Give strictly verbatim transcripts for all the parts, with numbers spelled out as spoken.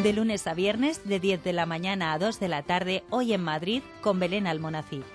De lunes a viernes, de diez de la mañana a dos de la tarde, hoy en Madrid, con Belén Almonacid.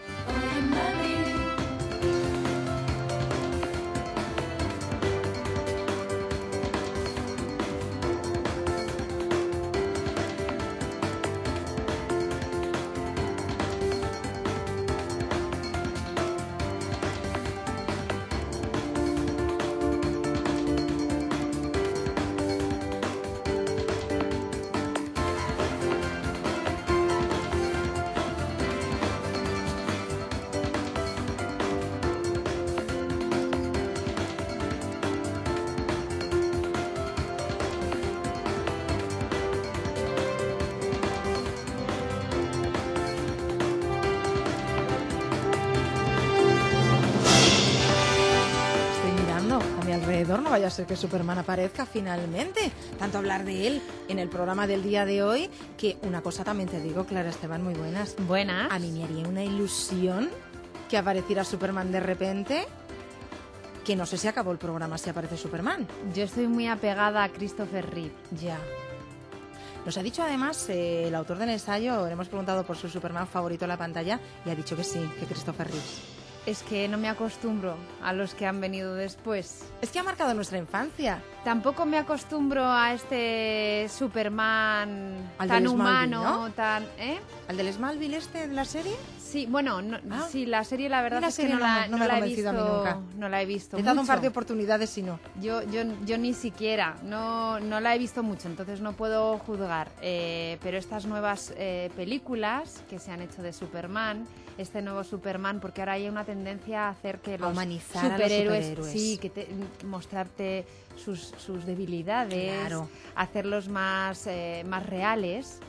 No vaya a ser que Superman aparezca finalmente. Tanto hablar de él en el programa del día de hoy, que una cosa también te digo, Clara Esteban, muy buenas. Buenas. A mí me haría una ilusión que apareciera Superman de repente, que no sé si acabó el programa si aparece Superman. Yo estoy muy apegada a Christopher Reeve. Ya. Nos ha dicho además eh, el autor del ensayo, le hemos preguntado por su Superman favorito en la pantalla y ha dicho que sí, que Christopher Reeve. Es que no me acostumbro a los que han venido después. Es que ha marcado nuestra infancia. Tampoco me acostumbro a este Superman Al tan del Smallville, humano, ¿no? tan... ¿eh? ¿Al del Smallville este de la serie? Sí, bueno, no, Ah. sí, la serie la verdad La es serie que no, no- la, no me ha la he convencido visto. a mí nunca. No la he visto He dado un mucho. par de oportunidades y no. Yo, yo, yo ni siquiera, no, no la he visto mucho, entonces no puedo juzgar. Eh, pero estas nuevas eh, películas que se han hecho de Superman, este nuevo Superman, porque ahora hay una tendencia a hacer que los humanizar a los superhéroes, superhéroes. sí, que te- mostrarte sus, sus debilidades, Claro. hacerlos más, eh, más reales.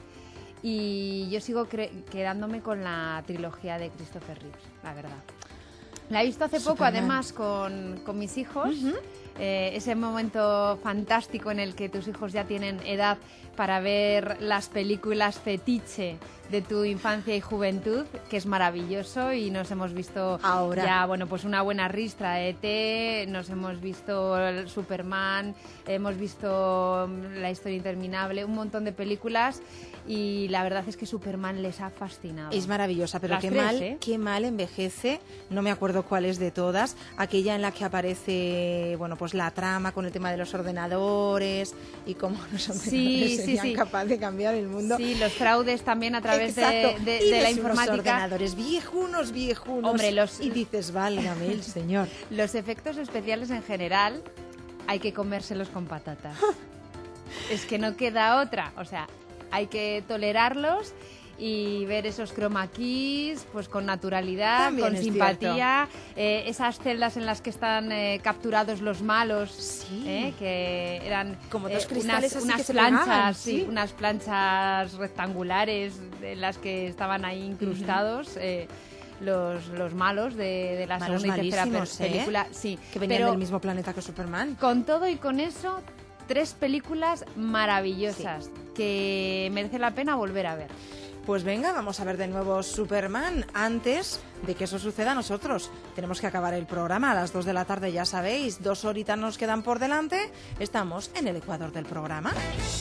Y yo sigo cre- quedándome con la trilogía de Christopher Reeves, la verdad. La he visto hace poco, Superman. además, con, con mis hijos. Eh, ese momento fantástico en el que tus hijos ya tienen edad para ver las películas fetiche de tu infancia y juventud, que es maravilloso, y nos hemos visto Ahora. ya, bueno, pues una buena ristra, E T, nos hemos visto el Superman, hemos visto mm, La historia interminable, un montón de películas, y la verdad es que Superman les ha fascinado. Es maravillosa, pero Las qué tres, mal, ¿eh? qué mal envejece. No me acuerdo cuál es de todas. Aquella en la que aparece, bueno, pues la trama con el tema de los ordenadores y cómo los ordenadores Sí, sí, serían sí. capaces de cambiar el mundo. Sí, los fraudes también a través de, Exacto. de- Y de la ves unos informática. ordenadores viejunos, viejunos. Hombre, los- Y dices, válgame el señor. Los efectos especiales en general hay que comérselos con patatas. Es que no queda otra. O sea, hay que tolerarlos y ver esos chroma keys pues con naturalidad, También con es simpatía, eh, esas celdas en las que están eh, capturados los malos, Sí. eh, que eran Como dos eh, cristales unas, así unas que se planchas, pegaban, sí, sí. unas planchas rectangulares en las que estaban ahí incrustados. eh, Los, los malos de, de la Malos segunda y tercera malísimos, pe- ¿eh? película, sí, Que venían pero del mismo planeta que Superman. con todo y con eso, tres películas maravillosas que merece la pena volver a ver. Pues venga, vamos a ver de nuevo Superman. Antes de que eso suceda, nosotros tenemos que acabar el programa a las dos de la tarde, ya sabéis. Dos horitas nos quedan por delante. Estamos en el ecuador del programa.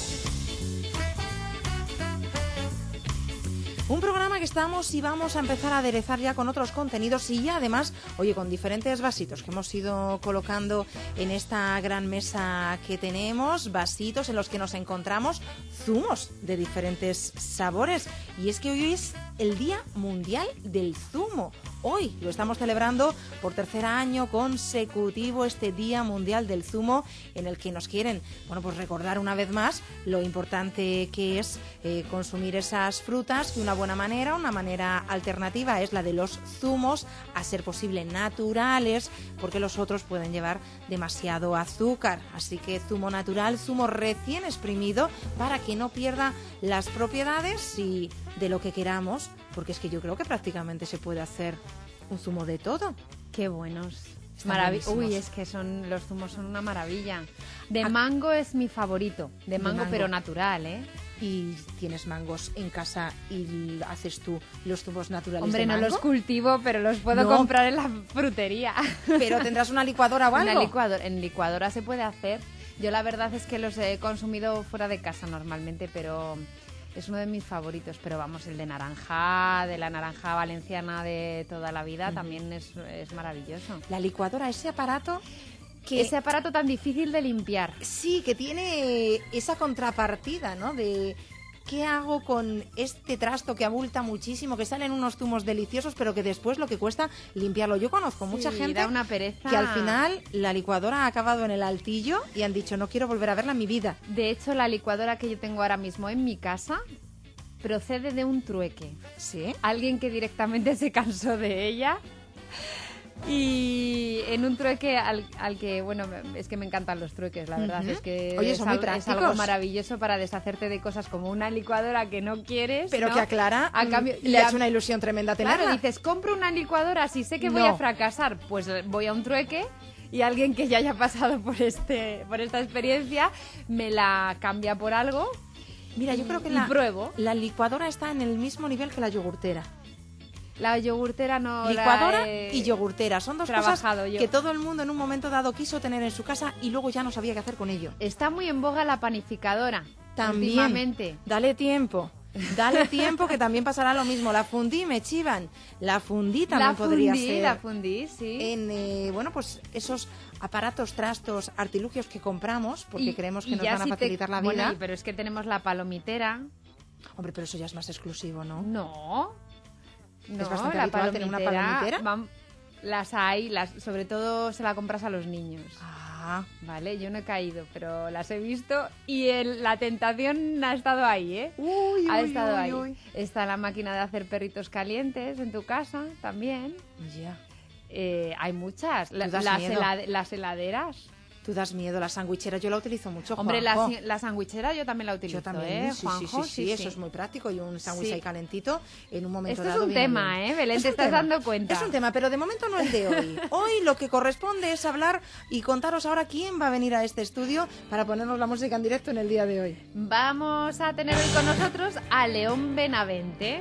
Un programa que estamos y vamos a empezar a aderezar ya con otros contenidos y ya además, oye, con diferentes vasitos que hemos ido colocando en esta gran mesa que tenemos, vasitos en los que nos encontramos zumos de diferentes sabores. Y es que hoy es el Día Mundial del Zumo. Hoy lo estamos celebrando por tercer año consecutivo, este Día Mundial del Zumo, en el que nos quieren, bueno, pues recordar una vez más lo importante que es eh, consumir esas frutas, que una buena manera, una manera alternativa es la de los zumos, a ser posible naturales, porque los otros pueden llevar demasiado azúcar. Así que zumo natural, zumo recién exprimido, para que no pierda las propiedades y de lo que queramos, porque es que yo creo que prácticamente se puede hacer un zumo de todo. Qué buenos. Están Maravi- buenísimos. Uy, es que son los zumos son una maravilla. De mango es mi favorito, de De mango, mango. pero natural, ¿eh? Y tienes mangos en casa y haces tú los zumos naturales. Hombre, de no mango, los cultivo, pero los puedo No. comprar en la frutería. pero tendrás una licuadora o algo. Una licuadora, en licuadora se puede hacer, Yo la verdad es que los he consumido fuera de casa normalmente, pero es uno de mis favoritos. Pero vamos, el de naranja, de la naranja valenciana de toda la vida, uh-huh. también es, es maravilloso. La licuadora, ese aparato... Que, ese aparato tan difícil de limpiar. Sí, que tiene esa contrapartida, ¿no? De ¿qué hago con este trasto que abulta muchísimo, que salen unos zumos deliciosos, pero que después lo que cuesta limpiarlo? Yo conozco sí, mucha gente da una pereza. Que al final la licuadora ha acabado en el altillo y han dicho, no quiero volver a verla en mi vida. De hecho, la licuadora que yo tengo ahora mismo en mi casa procede de un trueque. ¿Sí? Alguien que directamente se cansó de ella... Y en un trueque al, al que, bueno, es que me encantan los trueques, la verdad. Uh-huh. Es que Oye, es, son muy al, es algo maravilloso para deshacerte de cosas como una licuadora que no quieres. Pero ¿no? que a Clara a cambio, le ha hecho una ilusión tremenda tenerla. Claro, dices, compro una licuadora, si sé que no. voy a fracasar, pues voy a un trueque y alguien que ya haya pasado por, este, por esta experiencia me la cambia por algo. Mira, yo creo que la, pruebo. la licuadora está en el mismo nivel que la yogurtera. La yogurtera no. Licuadora la he y yogurtera son dos cosas yo. que todo el mundo en un momento dado quiso tener en su casa y luego ya no sabía qué hacer con ello. Está muy en boga la panificadora. También. Últimamente. Dale tiempo. Dale tiempo que también pasará lo mismo. La fundí, me chivan. La fundí también la podría fundí, ser. La fundí, sí. En, eh, bueno, pues esos aparatos, trastos, artilugios que compramos porque y, creemos que nos ya van a si facilitar te... la vida. Bueno, pero es que tenemos la palomitera. Hombre, pero eso ya es más exclusivo, ¿no? No. No, es bastante la habitual tener una palomitera. Van, las hay, las, sobre todo se la compras a los niños. Ah. Vale, yo no he caído, pero las he visto y el, la tentación ha estado ahí, ¿eh? Uy, ha uy, estado uy, ahí. Uy. Está la máquina de hacer perritos calientes en tu casa también. Ya. Yeah. Eh, hay muchas. La, las, helad las heladeras. Tú das miedo, la sandwichera yo la utilizo mucho, Hombre, Juanjo. la, la sandwichera yo también la utilizo, yo también, ¿eh, sí, Juanjo? Sí, sí, sí, sí, eso sí. Es muy práctico y un sándwich sí. ahí calentito en un momento Esto dado. es un tema, bien. ¿eh, Belén? Es te estás tema. dando cuenta. Es un tema, pero de momento no el de hoy. Hoy lo que corresponde es hablar y contaros ahora quién va a venir a este estudio para ponernos la música en directo en el día de hoy. Vamos a tener hoy con nosotros a León Benavente,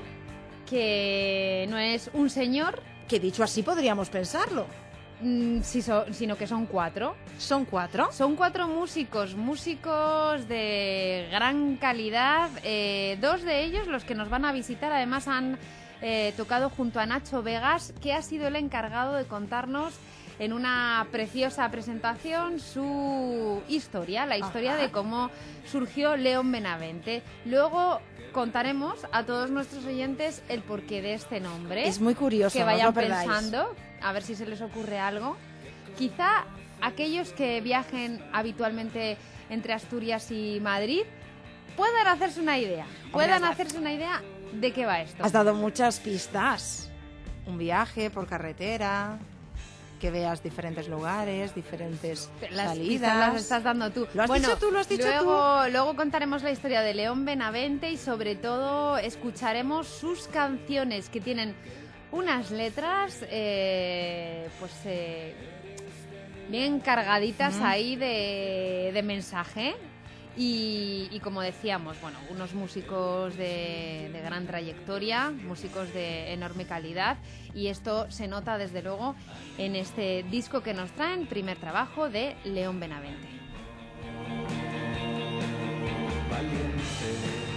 que no es un señor. Que dicho así podríamos pensarlo. Mm, si so, sino que son cuatro. ¿Son cuatro? Son cuatro músicos, músicos de gran calidad. Eh, dos de ellos, los que nos van a visitar, además han eh, tocado junto a Nacho Vegas, que ha sido el encargado de contarnos en una preciosa presentación su historia, la historia Ajá. de cómo surgió León Benavente. Luego contaremos a todos nuestros oyentes el porqué de este nombre. Es muy curioso, que vayan no pensando, a ver si se les ocurre algo. Quizá aquellos que viajen habitualmente entre Asturias y Madrid puedan hacerse una idea, puedan Hombre, hacerse una idea de qué va esto. Has dado muchas pistas. Un viaje por carretera, que veas diferentes lugares, diferentes las salidas. Las estás dando tú. ¿Lo has bueno, dicho tú? ¿Lo has dicho luego, tú? Luego contaremos la historia de León Benavente y sobre todo escucharemos sus canciones que tienen unas letras eh, pues eh, bien cargaditas mm. ahí de, de mensaje. Y, y como decíamos, bueno, unos músicos de, de gran trayectoria, músicos de enorme calidad, y esto se nota desde luego en este disco que nos traen, primer trabajo de León Benavente. Valiente.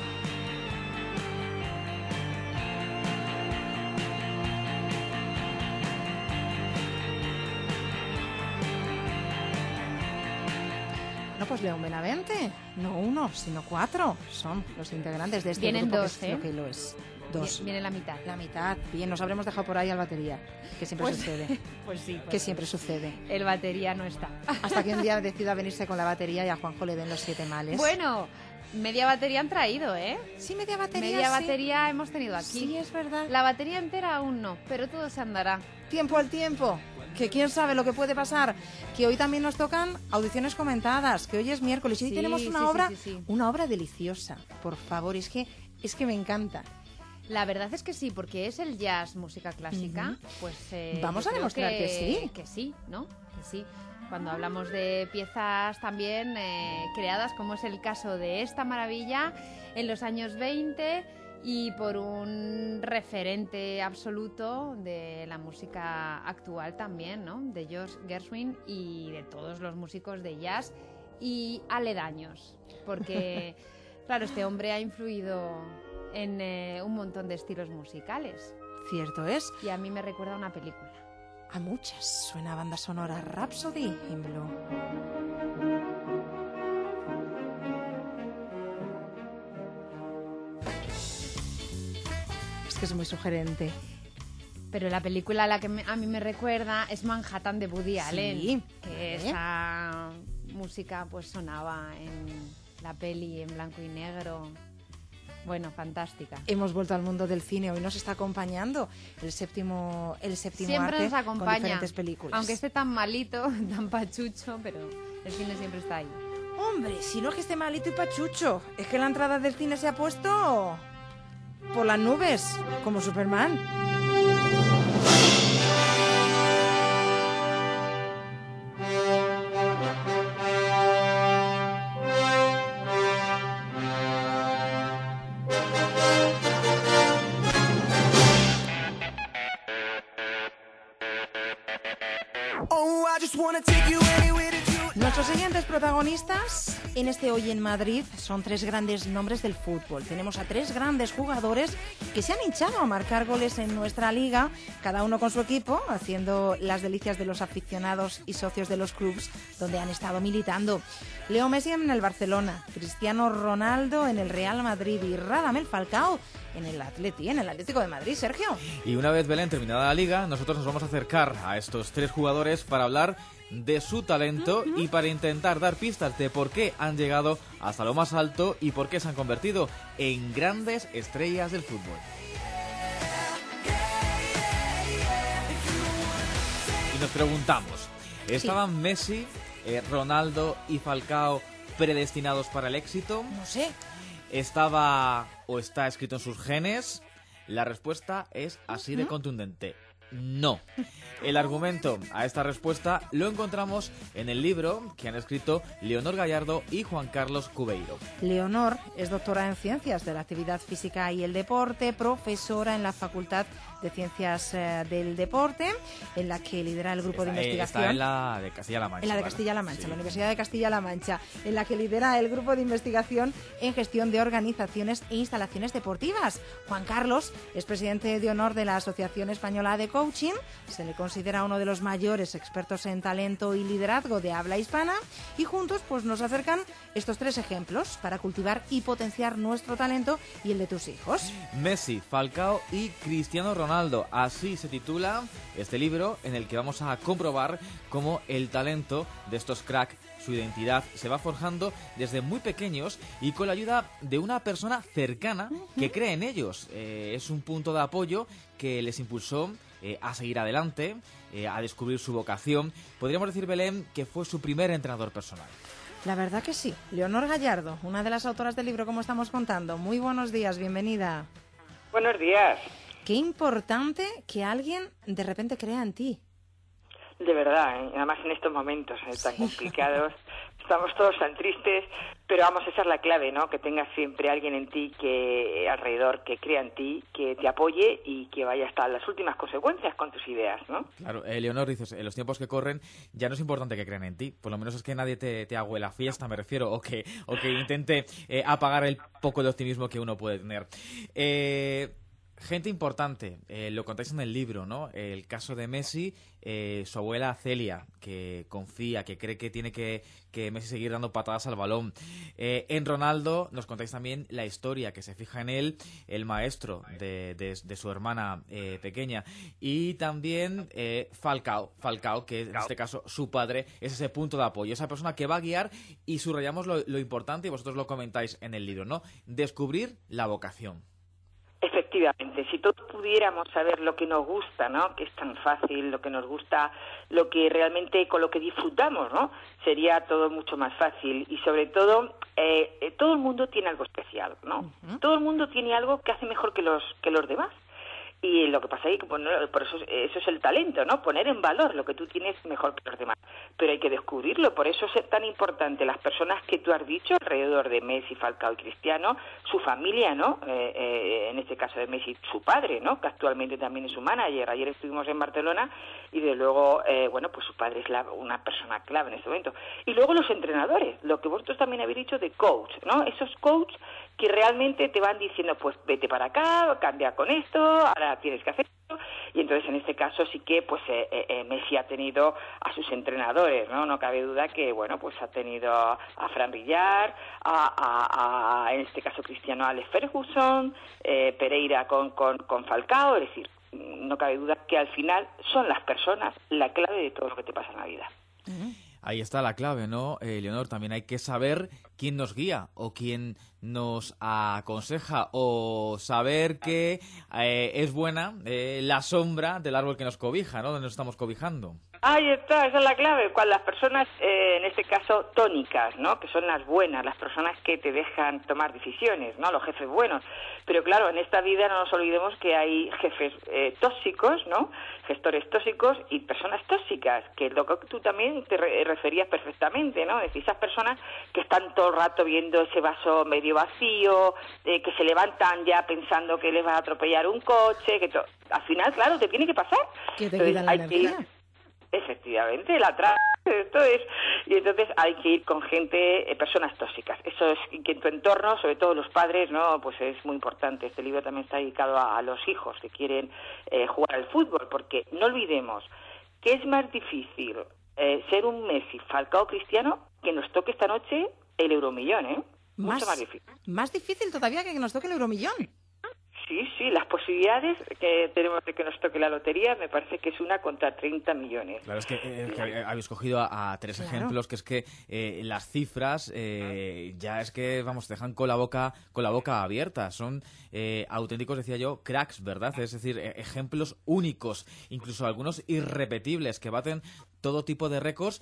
Pues León Benavente, no uno, sino cuatro son los integrantes de este Vienen grupo dos, que ¿eh? es lo que lo es. Dos. Viene la mitad. La mitad. Bien, nos habremos dejado por ahí al batería, que siempre pues, sucede. Pues sí. Pues que sí. siempre sucede. El batería no está. Hasta que un día decida venirse con la batería y a Juanjo le den los siete males. Bueno, media batería han traído, ¿eh? Sí, media batería, Media sí. batería hemos tenido aquí. Sí, es verdad. La batería entera aún no, pero todo se andará. Tiempo al tiempo. Que quién sabe lo que puede pasar, que hoy también nos tocan audiciones comentadas, que hoy es miércoles y hoy sí, tenemos una sí, obra, sí, sí, sí. una obra deliciosa, por favor, es que es que me encanta. La verdad es que sí, porque es el jazz, música clásica, uh-huh. pues eh, vamos a demostrar que, que sí, que sí, ¿no? Que sí. Cuando hablamos de piezas también eh, creadas, como es el caso de esta maravilla, en los años veinte. Y por un referente absoluto de la música actual también, ¿no? De George Gershwin y de todos los músicos de jazz y aledaños, porque, claro, este hombre ha influido en eh, un montón de estilos musicales. Cierto es. Y a mí me recuerda a una película. A muchas. Suena banda sonora Rhapsody in Blue. Es que es muy sugerente. Pero la película a la que me, a mí me recuerda es Manhattan de Woody Allen. Sí. Que esa música pues sonaba en la peli en blanco y negro. Bueno, fantástica. Hemos vuelto al mundo del cine. Hoy nos está acompañando el séptimo, el séptimo siempre arte nos acompaña, con diferentes películas. Aunque esté tan malito, tan pachucho, pero el cine siempre está ahí. Hombre, si no es que esté malito y pachucho, es que la entrada del cine se ha puesto por las nubes, como Superman. Nuestros siguientes protagonistas en este Hoy en Madrid son tres grandes nombres del fútbol. Tenemos a tres grandes jugadores que se han hinchado a marcar goles en nuestra liga, cada uno con su equipo, haciendo las delicias de los aficionados y socios de los clubes donde han estado militando. Leo Messi en el Barcelona, Cristiano Ronaldo en el Real Madrid y Radamel Falcao en el Atleti, en el Atlético de Madrid, Sergio. Y una vez, Belén, terminada la liga, nosotros nos vamos a acercar a estos tres jugadores para hablar de su talento uh-huh. y para intentar dar pistas de por qué han llegado hasta lo más alto y por qué se han convertido en grandes estrellas del fútbol. Y nos preguntamos, ¿estaban sí. Messi, eh, Ronaldo y Falcao predestinados para el éxito? No sé. ¿Estaba o está escrito en sus genes? La respuesta es así de contundente. No. El argumento a esta respuesta lo encontramos en el libro que han escrito Leonor Gallardo y Juan Carlos Cubeiro. Leonor es doctora en Ciencias de la Actividad Física y el Deporte, profesora en la Facultad de Ciencias eh, del Deporte, en la que lidera el grupo está, de investigación. Está en la de Castilla-La Mancha. En la de ¿vale? Castilla-La Mancha, sí. la Universidad de Castilla-La Mancha, en la que lidera el grupo de investigación en gestión de organizaciones e instalaciones deportivas. Juan Carlos es presidente de honor de la Asociación Española de Coaching, se le considera uno de los mayores expertos en talento y liderazgo de habla hispana y juntos pues nos acercan estos tres ejemplos para cultivar y potenciar nuestro talento y el de tus hijos. Messi, Falcao y Cristiano Ronaldo. Así se titula este libro en el que vamos a comprobar cómo el talento de estos cracks, su identidad, se va forjando desde muy pequeños y con la ayuda de una persona cercana que cree en ellos. Eh, es un punto de apoyo que les impulsó eh, a seguir adelante, eh, a descubrir su vocación. Podríamos decir, Belén, que fue su primer entrenador personal. La verdad que sí. Leonor Gallardo, una de las autoras del libro, como estamos contando. Muy buenos días, bienvenida. Buenos días. Qué importante que alguien de repente crea en ti. De verdad, ¿eh? Además en estos momentos ¿eh? tan complicados, estamos todos tan tristes, pero vamos, esa es la clave, ¿no? Que tengas siempre alguien en ti, que alrededor, que crea en ti, que te apoye y que vaya hasta las últimas consecuencias con tus ideas, ¿no? Claro, eh, Leonor, dices, en los tiempos que corren ya no es importante que crean en ti, por lo menos es que nadie te, te haga la fiesta, me refiero, o que, o que intente eh, apagar el poco de optimismo que uno puede tener. Eh... Gente importante, eh, lo contáis en el libro, ¿no? El caso de Messi, eh, su abuela Celia, que confía, que cree que tiene que, que Messi seguir dando patadas al balón. Eh, en Ronaldo nos contáis también la historia, que se fija en él, el maestro de, de, de su hermana eh, pequeña. Y también eh, Falcao, Falcao, que en este caso su padre, es ese punto de apoyo, esa persona que va a guiar, y subrayamos lo, lo importante, y vosotros lo comentáis en el libro, ¿no? Descubrir la vocación. Efectivamente, si todos pudiéramos saber lo que nos gusta, ¿no? Que es tan fácil, lo que nos gusta, lo que realmente con lo que disfrutamos, ¿no? Sería todo mucho más fácil y sobre todo eh, eh, todo el mundo tiene algo especial, ¿no? Uh-huh. Todo el mundo tiene algo que hace mejor que los que los demás Y lo que pasa es que bueno, por eso, eso es el talento, ¿no? Poner en valor lo que tú tienes mejor que los demás. Pero hay que descubrirlo, por eso es tan importante las personas que tú has dicho alrededor de Messi, Falcao y Cristiano, su familia, ¿no? Eh, eh, en este caso de Messi, su padre, ¿no? Que actualmente también es su manager. Ayer estuvimos en Barcelona y de luego, eh, bueno, pues su padre es la, una persona clave en este momento. Y luego los entrenadores, lo que vosotros también habéis dicho de coach, ¿no? Esos coach que realmente te van diciendo, pues vete para acá, cambia con esto, ahora tienes que hacer esto. Y entonces en este caso sí que pues eh, eh, Messi ha tenido a sus entrenadores, no no cabe duda que bueno pues ha tenido a Fran Villar, a, a, a en este caso Cristiano Alex Ferguson, eh, Pereira con, con, con Falcao, es decir, no cabe duda que al final son las personas la clave de todo lo que te pasa en la vida. Uh-huh. Ahí está la clave, ¿no, eh, Leonor? También hay que saber quién nos guía o quién nos aconseja, o saber que eh, es buena eh, la sombra del árbol que nos cobija, ¿no? Donde nos estamos cobijando. Ahí está, esa es la clave. Cuando las personas, eh, en este caso, tónicas, ¿no? Que son las buenas, las personas que te dejan tomar decisiones, ¿no? Los jefes buenos. Pero claro, en esta vida no nos olvidemos que hay jefes eh, tóxicos, ¿no? Gestores tóxicos y personas tóxicas, que es lo que tú también te re- referías perfectamente, ¿no? Es decir, esas personas que están todo el rato viendo ese vaso medio vacío, eh, que se levantan ya pensando que les va a atropellar un coche, que to- al final, claro, te tiene que pasar. Que te Entonces, quitan la hay que energía. ir- Efectivamente, la tra... esto es, y entonces hay que ir con gente, eh, personas tóxicas. Eso es que en tu entorno, sobre todo los padres, no, pues es muy importante. Este libro también está dedicado a, a los hijos que quieren eh, jugar al fútbol, porque no olvidemos que es más difícil eh, ser un Messi, Falcao, Cristiano, que nos toque esta noche el Euromillón, ¿eh? Más, Mucho más difícil. más difícil todavía que nos toque el Euromillón. Sí, sí, las posibilidades que tenemos de que nos toque la lotería me parece que es una contra treinta millones. Claro, es que, eh, que habéis cogido a, a tres Claro. ejemplos, que es que eh, las cifras eh, ya es que, vamos, te dejan con la boca con la boca abierta. Son eh, auténticos, decía yo, cracks, ¿verdad? Es decir, eh, ejemplos únicos, incluso algunos irrepetibles, que baten todo tipo de récords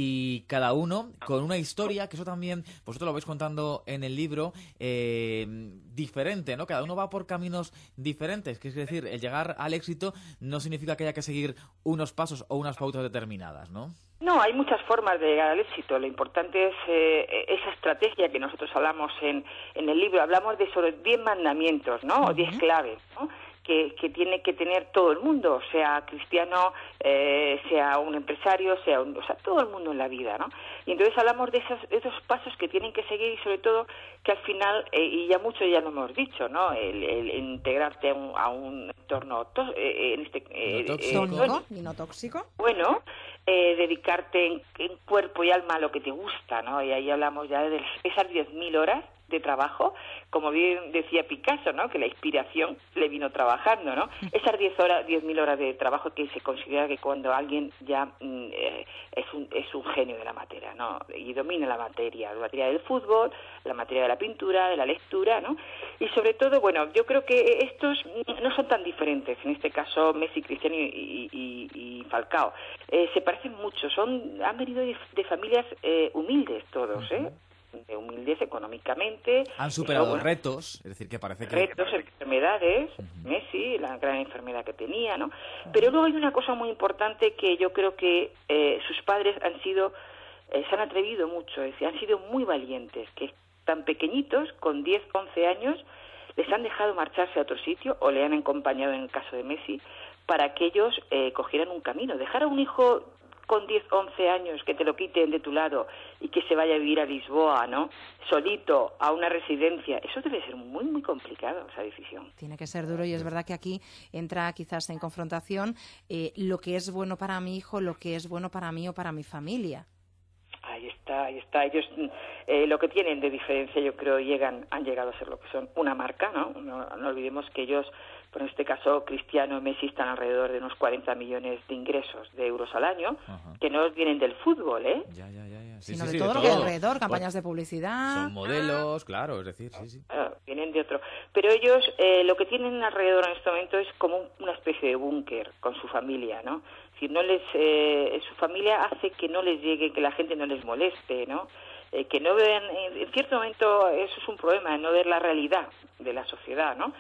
y cada uno con una historia, que eso también vosotros lo vais contando en el libro, eh, diferente, ¿no? Cada uno va por caminos diferentes, que es decir, el llegar al éxito no significa que haya que seguir unos pasos o unas pautas determinadas, ¿no? No, hay muchas formas de llegar al éxito. Lo importante es eh, esa estrategia que nosotros hablamos en, en el libro. Hablamos de sobre diez mandamientos, ¿no? O diez claves, ¿no? Que, que tiene que tener todo el mundo, sea cristiano, eh, sea un empresario, sea un, o sea, todo el mundo en la vida, ¿no? Y entonces hablamos de esos, de esos pasos que tienen que seguir y sobre todo que al final, eh, y ya mucho ya lo hemos dicho, ¿no? El, el integrarte a un, a un entorno to- eh, en este eh, No tóxico. eh, Tónico y no tóxico. bueno, eh, dedicarte en, en cuerpo y alma a lo que te gusta, ¿no? Y ahí hablamos ya de esas diez mil horas de trabajo, como bien decía Picasso, ¿no? Que la inspiración le vino trabajando, ¿no? Esas diez horas, diez mil horas de trabajo que se considera que cuando alguien ya mm, eh, es un es un genio de la materia, ¿no? Y domina la materia, la materia del fútbol, la materia de la pintura, de la lectura, ¿no? Y sobre todo, bueno, yo creo que estos no son tan diferentes, en este caso Messi, Cristiano y, y, y Falcao. Eh, se parecen mucho, son han venido de, de familias eh, humildes todos, ¿eh? De humildes económicamente. Han superado Bueno, retos, es decir, que parece que... retos, enfermedades, Messi, la gran enfermedad que tenía, ¿no? Pero luego hay una cosa muy importante que yo creo que eh, sus padres han sido, eh, se han atrevido mucho, es decir, han sido muy valientes, que tan pequeñitos, con diez, once años, les han dejado marcharse a otro sitio o le han acompañado en el caso de Messi para que ellos eh, cogieran un camino. Dejar a un hijo con diez, once años que te lo quiten de tu lado y que se vaya a vivir a Lisboa, ¿no? Solito, a una residencia. Eso debe ser muy, muy complicado, esa decisión. Tiene que ser duro y es verdad que aquí entra quizás en confrontación eh, lo que es bueno para mi hijo, lo que es bueno para mí o para mi familia. Ahí está, ahí está. Ellos eh, lo que tienen de diferencia, yo creo, llegan, han llegado a ser lo que son una marca, ¿no? No, no olvidemos que ellos, por en este caso, Cristiano y Messi están alrededor de unos cuarenta millones de ingresos de euros al año, Ajá. que no vienen del fútbol, ¿eh? Ya, ya, ya, ya. Sí, sino sí, de sí, todo lo que hay alrededor, campañas de publicidad. Son modelos, claro, es decir, sí, sí. Claro, vienen de otro. Pero ellos eh, lo que tienen alrededor en este momento es como un- una especie de búnker con su familia, ¿no? Si no les, eh, su familia hace que no les llegue, que la gente no les moleste, ¿no? Eh, que no vean, en, en cierto momento eso es un problema, no ver la realidad de la sociedad, ¿no?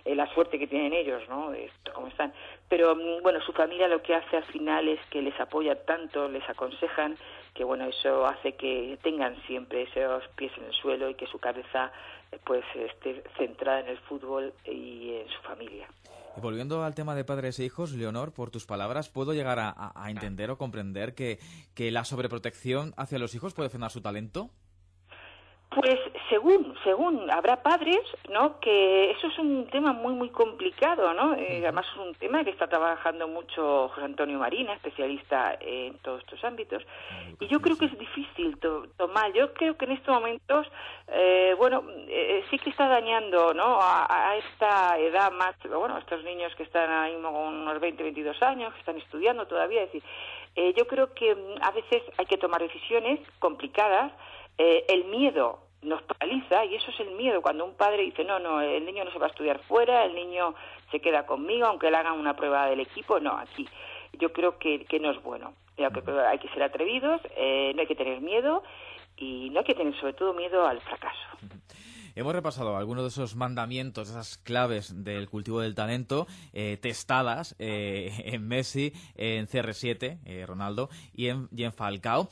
eh, la suerte que tienen ellos, ¿no? De esto, cómo están. Pero, bueno, su familia lo que hace al final es que les apoya tanto, les aconsejan, que, bueno, eso hace que tengan siempre esos pies en el suelo y que su cabeza, pues, esté centrada en el fútbol y en su familia. Y volviendo al tema de padres e hijos, Leonor, por tus palabras, ¿puedo llegar a, a, a entender o comprender que, que la sobreprotección hacia los hijos puede frenar su talento? Pues según, según, habrá padres, ¿no?, que eso es un tema muy, muy complicado, ¿no? Eh, además es un tema que está trabajando mucho José Antonio Marina, especialista en todos estos ámbitos, y yo creo que es difícil to tomar, yo creo que en estos momentos, eh, bueno, eh, sí que está dañando, ¿no?, a, a esta edad más, bueno, a estos niños que están ahí con unos veinte, veintidós años, que están estudiando todavía, es decir, eh, yo creo que a veces hay que tomar decisiones complicadas. Eh, el miedo nos paraliza, y eso es el miedo cuando un padre dice no, no, el niño no se va a estudiar fuera, el niño se queda conmigo aunque le hagan una prueba del equipo. No, aquí yo creo que, que no es bueno. Yo creo que hay que ser atrevidos, eh, no hay que tener miedo y no hay que tener sobre todo miedo al fracaso. Hemos repasado algunos de esos mandamientos, esas claves del cultivo del talento, eh, testadas eh, en Messi, en C R siete, eh, Ronaldo, y en, y en Falcao.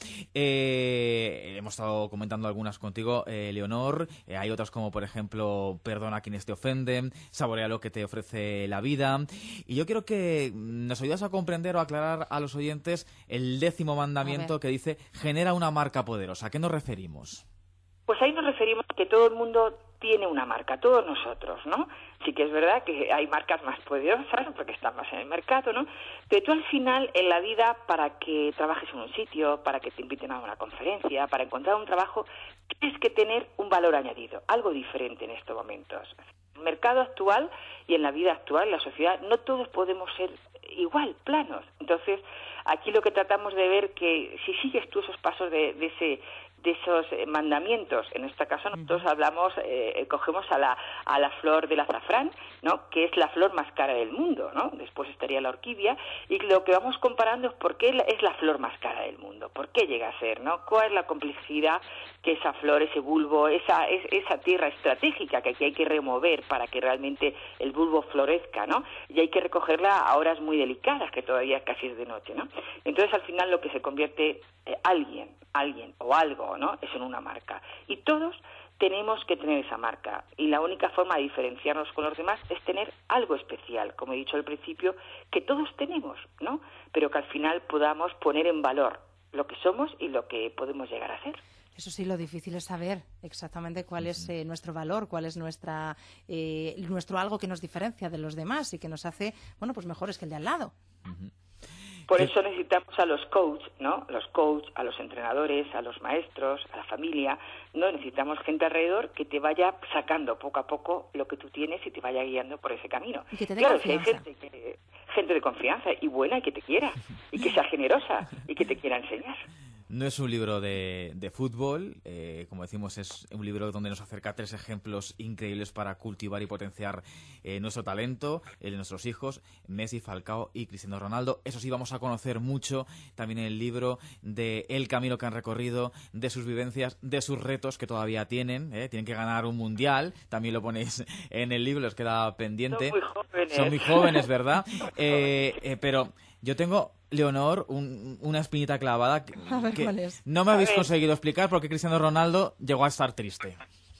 Eh, hemos estado comentando algunas contigo, eh, Leonor. Eh, hay otras como, por ejemplo, perdona a quienes te ofenden, saborea lo que te ofrece la vida. Y yo quiero que nos ayudas a comprender o aclarar a los oyentes el décimo mandamiento que dice genera una marca poderosa. ¿A qué nos referimos? Pues ahí nos referimos a que todo el mundo tiene una marca, todos nosotros, ¿no? Sí que es verdad que hay marcas más poderosas porque están más en el mercado, ¿no? Pero tú al final en la vida, para que trabajes en un sitio, para que te inviten a una conferencia, para encontrar un trabajo, tienes que tener un valor añadido, algo diferente en estos momentos. En el mercado actual y en la vida actual, en la sociedad, no todos podemos ser igual, planos. Entonces, aquí lo que tratamos de ver que si sigues tú esos pasos de, de ese de esos mandamientos, en este caso nosotros hablamos, eh, cogemos a la a la flor del azafrán, ¿no?, que es la flor más cara del mundo, ¿no? Después estaría la orquídea, y lo que vamos comparando es por qué es la flor más cara del mundo, por qué llega a ser, ¿no? ¿Cuál es la complejidad que esa flor, ese bulbo, esa es, esa tierra estratégica que aquí hay que remover para que realmente el bulbo florezca, ¿no? Y hay que recogerla a horas muy delicadas, que todavía casi es de noche, ¿no? Entonces al final lo que se convierte eh, alguien, alguien o algo, ¿no?, es en una marca. Y todos tenemos que tener esa marca. Y la única forma de diferenciarnos con los demás es tener algo especial, como he dicho al principio, que todos tenemos, ¿no? Pero que al final podamos poner en valor lo que somos y lo que podemos llegar a ser. Eso sí, lo difícil es saber exactamente cuál es eh, nuestro valor, cuál es nuestra eh, nuestro algo que nos diferencia de los demás y que nos hace, bueno, pues mejores que el de al lado. Uh-huh. Por eso necesitamos a los coaches, ¿no? Los coaches, a los entrenadores, a los maestros, a la familia, ¿no? Necesitamos gente alrededor que te vaya sacando poco a poco lo que tú tienes y te vaya guiando por ese camino. Y que te dé claro, confianza. Si hay gente, que, gente de confianza y buena y que te quiera y que sea generosa y que te quiera enseñar. No es un libro de, de fútbol, eh, como decimos, es un libro donde nos acerca tres ejemplos increíbles para cultivar y potenciar eh, nuestro talento, el de nuestros hijos, Messi, Falcao y Cristiano Ronaldo. Eso sí, vamos a conocer mucho también en el libro de el camino que han recorrido, de sus vivencias, de sus retos que todavía tienen. Eh, tienen que ganar un mundial, también lo ponéis en el libro, les queda pendiente. Son muy jóvenes. Son muy jóvenes, ¿verdad? Eh, eh, pero yo tengo... Leonor, un, una espinita clavada que, a ver, que ¿cuál es? no me habéis conseguido explicar por qué Cristiano Ronaldo llegó a estar triste.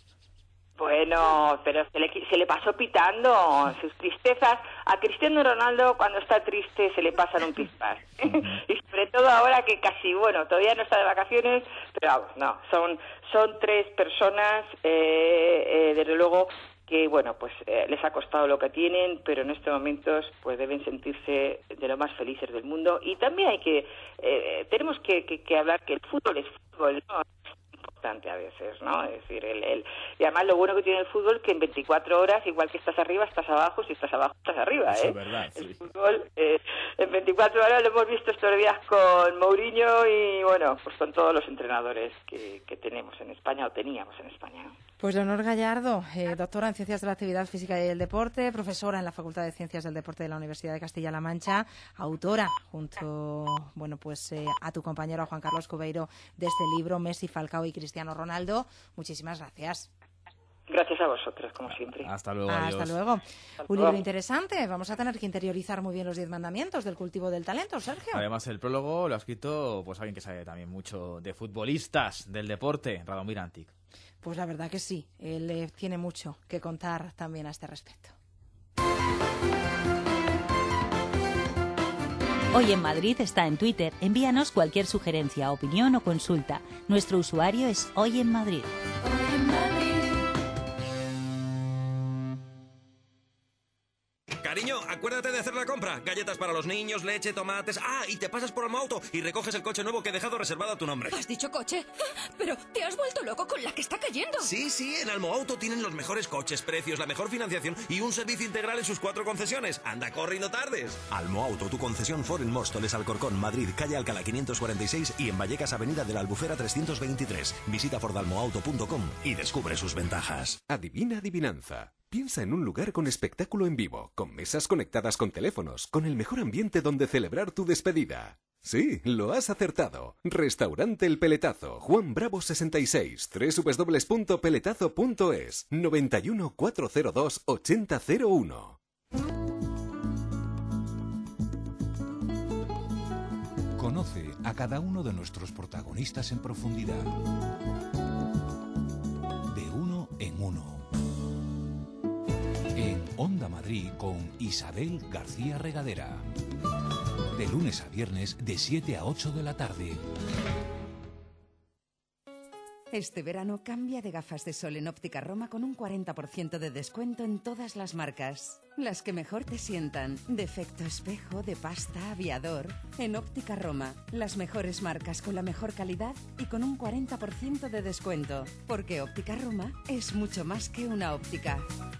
Bueno, pero se le, se le pasó pitando sus tristezas. A Cristiano Ronaldo cuando está triste se le pasan un pispás. Uh-huh. Y sobre todo ahora que casi, bueno, todavía no está de vacaciones, pero vamos, no, son, son tres personas, eh, eh, desde luego, que bueno, pues eh, les ha costado lo que tienen, pero en estos momentos pues deben sentirse de lo más felices del mundo. Y también hay que, eh, tenemos que, que, que hablar que el fútbol es fútbol, ¿no? Importante a veces, ¿no? Es decir, el, el y además lo bueno que tiene el fútbol que en veinticuatro horas, igual que estás arriba, estás abajo, si estás abajo, estás arriba, ¿eh? Eso es verdad, sí. El fútbol eh, en veinticuatro horas lo hemos visto estos días con Mourinho y, bueno, pues con todos los entrenadores que, que tenemos en España o teníamos en España, ¿no? Pues Leonor Gallardo, eh, doctora en Ciencias de la Actividad Física y el Deporte, profesora en la Facultad de Ciencias del Deporte de la Universidad de Castilla-La Mancha, autora, junto bueno pues eh, a tu compañero Juan Carlos Cubeiro, de este libro, Messi, Falcao y Cristiano Ronaldo. Muchísimas gracias. Gracias a vosotros, como siempre. Hasta luego, Hasta adiós. luego. Hasta Un luego. libro interesante. Vamos a tener que interiorizar muy bien los diez mandamientos del cultivo del talento, Sergio. Además, el prólogo lo ha escrito pues alguien que sabe también mucho de futbolistas, del deporte, Radomir Antic. Pues la verdad que sí, él eh, tiene mucho que contar también a este respecto. Hoy en Madrid está en Twitter. Envíanos cualquier sugerencia, opinión o consulta. Nuestro usuario es Hoy en Madrid. Cariño, acuérdate de hacer la compra. Galletas para los niños, leche, tomates... Ah, y te pasas por Almoauto y recoges el coche nuevo que he dejado reservado a tu nombre. ¿Has dicho coche? Pero te has vuelto loco con la que está cayendo. Sí, sí, en Almoauto tienen los mejores coches, precios, la mejor financiación y un servicio integral en sus cuatro concesiones. Anda, corre y no tardes. Almoauto, tu concesión Ford en Móstoles, Alcorcón, Madrid, calle Alcalá quinientos cuarenta y seis y en Vallecas, avenida de la Albufera trescientos veintitrés. Visita ford almoauto punto com y descubre sus ventajas. Adivina adivinanza. Piensa en un lugar con espectáculo en vivo, con mesas conectadas con teléfonos, con el mejor ambiente donde celebrar tu despedida. Sí, lo has acertado. Restaurante El Peletazo, Juan Bravo sesenta y seis, doble u doble u doble u punto peletazo punto es, noventa y uno, cuatrocientos dos, ochenta cero uno. Conoce a cada uno de nuestros protagonistas en profundidad. De uno en uno. En Onda Madrid con Isabel García Regadera. De lunes a viernes de siete a ocho de la tarde. Este verano cambia de gafas de sol en Óptica Roma con un cuarenta por ciento de descuento en todas las marcas. Las que mejor te sientan. De efecto espejo, de pasta, aviador. En Óptica Roma, las mejores marcas con la mejor calidad y con un cuarenta por ciento de descuento. Porque Óptica Roma es mucho más que una óptica.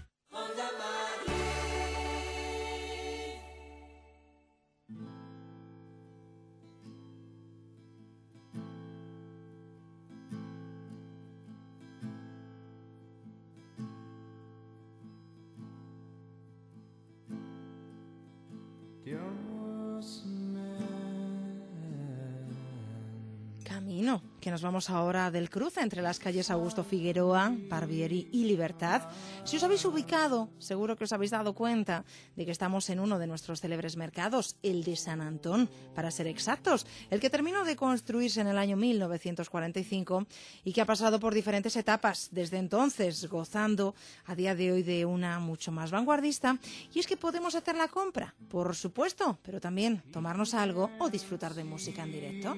Camino, que nos vamos ahora del cruce entre las calles Augusto Figueroa, Barbieri y Libertad. Si os habéis ubicado, seguro que os habéis dado cuenta de que estamos en uno de nuestros célebres mercados, el de San Antón, para ser exactos, el que terminó de construirse en el año mil novecientos cuarenta y cinco y que ha pasado por diferentes etapas desde entonces, gozando a día de hoy de una mucho más vanguardista. Y es que podemos hacer la compra, por supuesto, pero también tomarnos algo o disfrutar de música en directo.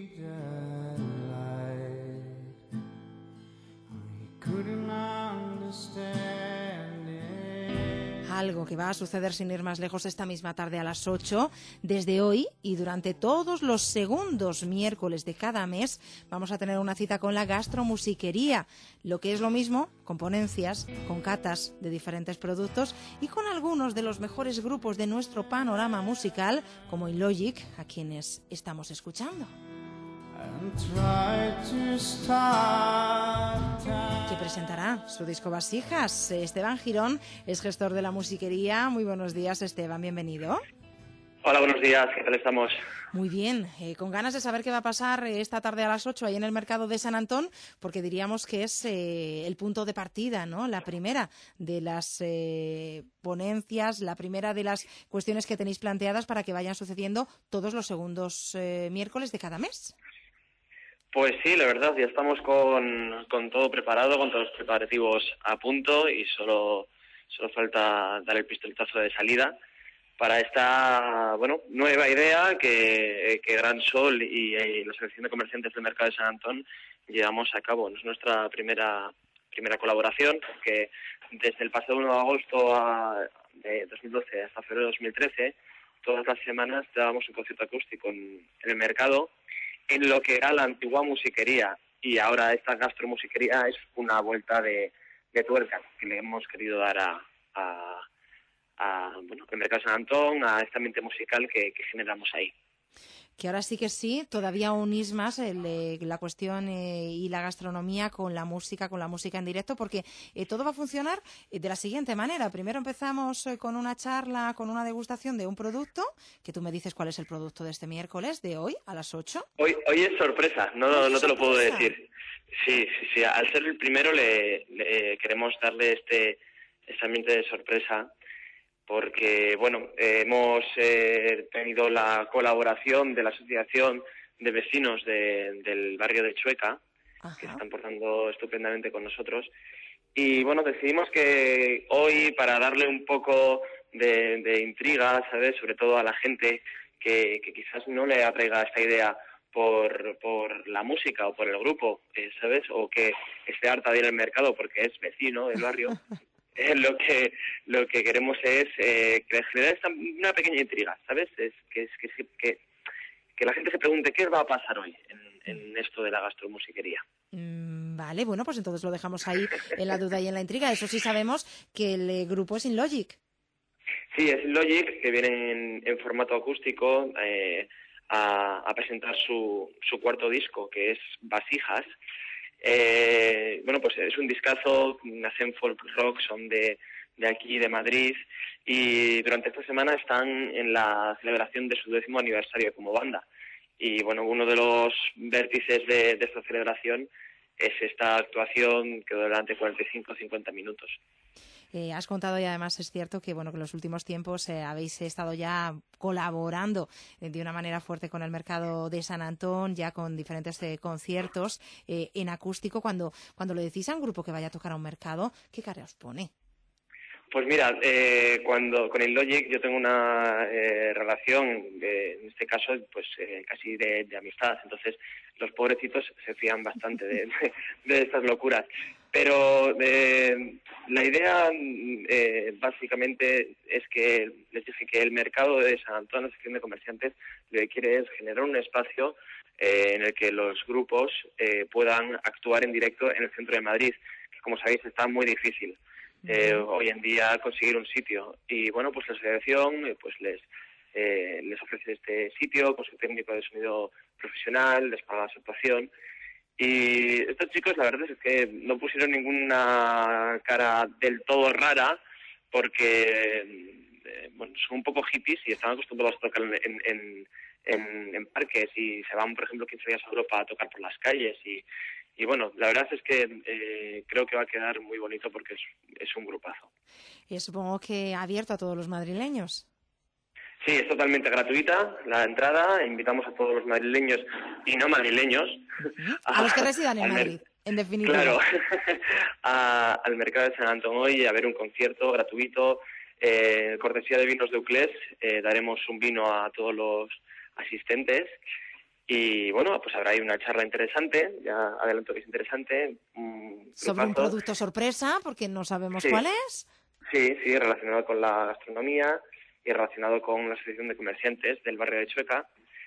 Algo que va a suceder sin ir más lejos esta misma tarde a las ocho. Desde hoy y durante todos los segundos miércoles de cada mes vamos a tener una cita con la gastromusiquería, lo que es lo mismo, con ponencias, con catas de diferentes productos y con algunos de los mejores grupos de nuestro panorama musical, como Illogic, a quienes estamos escuchando. Que presentará su disco Vasijas. Esteban Girón es gestor de la musiquería. Muy buenos días, Esteban, bienvenido. Hola, buenos días, ¿qué tal estamos? Muy bien, eh, con ganas de saber qué va a pasar esta tarde a las ocho ahí en el mercado de San Antón, porque diríamos que es eh, el punto de partida, ¿no? La primera de las eh, ponencias, la primera de las cuestiones que tenéis planteadas para que vayan sucediendo todos los segundos eh, miércoles de cada mes. Pues sí, la verdad, ya estamos con, con todo preparado, con todos los preparativos a punto y solo, solo falta dar el pistoletazo de salida para esta bueno nueva idea que, que Gran Sol y, y la Asociación de Comerciantes del Mercado de San Antón llevamos a cabo. Es nuestra primera primera colaboración, porque desde el pasado uno de agosto a, de dos mil doce hasta febrero de dos mil trece, todas las semanas dábamos un concierto acústico en, en el mercado, en lo que era la antigua musiquería, y ahora esta gastromusiquería es una vuelta de, de tuerca que le hemos querido dar a, a, a bueno, el mercado de San Antón, a este ambiente musical que, que generamos ahí. Que ahora sí que sí, todavía unís más el, eh, la cuestión eh, y la gastronomía con la música, con la música en directo, porque eh, todo va a funcionar eh, de la siguiente manera. Primero empezamos eh, con una charla, con una degustación de un producto, que tú me dices cuál es el producto de este miércoles, de hoy, a las ocho. Hoy hoy es sorpresa, no, no, no te lo puedo decir. Sí, sí, sí. Al ser el primero le, le queremos darle este, este ambiente de sorpresa porque, bueno, eh, hemos eh, tenido la colaboración de la Asociación de Vecinos de, del barrio de Chueca, Ajá. que se están portando estupendamente con nosotros. Y, bueno, decidimos que hoy, para darle un poco de, de intriga, ¿sabes?, sobre todo a la gente que, que quizás no le atraiga esta idea por, por la música o por el grupo, eh, ¿sabes?, o que esté harta de ir al mercado porque es vecino del barrio. Eh, lo que lo que queremos es eh, que generar esta, una pequeña intriga, ¿sabes? Es que, es, que, que, que la gente se pregunte qué va a pasar hoy en, en esto de la gastromusiquería. Mm, vale, bueno, pues entonces lo dejamos ahí en la duda y en la intriga. Eso sí sabemos que el eh, grupo es InLogic. Sí, es InLogic, que vienen en, en formato acústico eh, a, a presentar su, su cuarto disco, que es Vasijas. Eh, bueno, pues es un discazo, nacen folk rock, son de, de aquí, de Madrid, y durante esta semana están en la celebración de su décimo aniversario como banda. Y bueno, uno de los vértices de, de esta celebración es esta actuación que durante cuarenta y cinco a cincuenta minutos. Eh, has contado y además es cierto que bueno que en los últimos tiempos eh, habéis estado ya colaborando eh, de una manera fuerte con el mercado de San Antón, ya con diferentes eh, conciertos eh, en acústico. Cuando cuando le decís a un grupo que vaya a tocar a un mercado, ¿qué cara os pone? Pues mira, eh, cuando con InLogic yo tengo una eh, relación, eh, en este caso, pues eh, casi de, de amistad. Entonces, los pobrecitos se fían bastante de, de, de estas locuras. Pero eh, la idea, eh, básicamente, es que les dije que el mercado de San Antón, la sección de comerciantes, lo que quiere es generar un espacio eh, en el que los grupos eh, puedan actuar en directo en el centro de Madrid, que, como sabéis, está muy difícil. Eh, hoy en día conseguir un sitio y bueno, pues la asociación eh, pues les eh, les ofrece este sitio con su técnico de sonido profesional, les paga su actuación y estos chicos la verdad es que no pusieron ninguna cara del todo rara porque eh, bueno, son un poco hippies y están acostumbrados a tocar en, en, en, en parques y se van, por ejemplo, quince días a Europa a tocar por las calles y Y bueno, la verdad es que eh, creo que va a quedar muy bonito porque es, es un grupazo. Y supongo que abierto a todos los madrileños. Sí, es totalmente gratuita la entrada. Invitamos a todos los madrileños y no madrileños. A, a los que residan en Madrid, en definitiva. Claro, a, al mercado de San Antón hoy a ver un concierto gratuito. Eh, cortesía de Vinos de Uclés, eh, daremos un vino a todos los asistentes. Y bueno, pues habrá ahí una charla interesante, ya adelanto que es interesante. Un Sobre un producto sorpresa, porque no sabemos sí. cuál es. Sí, sí, relacionado con la gastronomía y relacionado con la Asociación de Comerciantes del barrio de Chueca.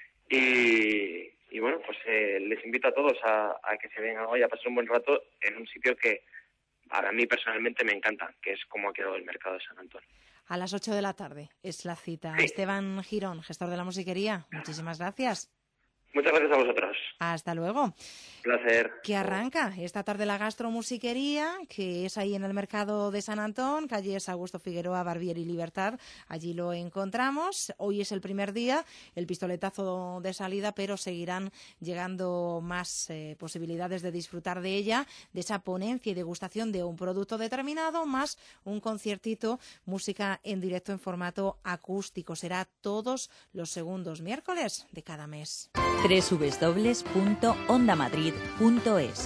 Y, y bueno, pues eh, les invito a todos a, a que se vengan hoy a pasar un buen rato en un sitio que a mí personalmente me encanta, que es como ha quedado el mercado de San Antón. A las ocho de la tarde es la cita. Sí. Esteban Girón, gestor de la musiquería, muchísimas gracias. Muchas gracias a vosotros. Hasta luego. Placer. Que arranca esta tarde la gastromusiquería, que es ahí en el mercado de San Antón, calles Augusto Figueroa, Barbieri y Libertad. Allí lo encontramos. Hoy es el primer día, el pistoletazo de salida, pero seguirán llegando más eh, posibilidades de disfrutar de ella, de esa ponencia y degustación de un producto determinado, más un conciertito, música en directo en formato acústico. Será todos los segundos miércoles de cada mes. doble u doble u doble u punto onda madrid punto es.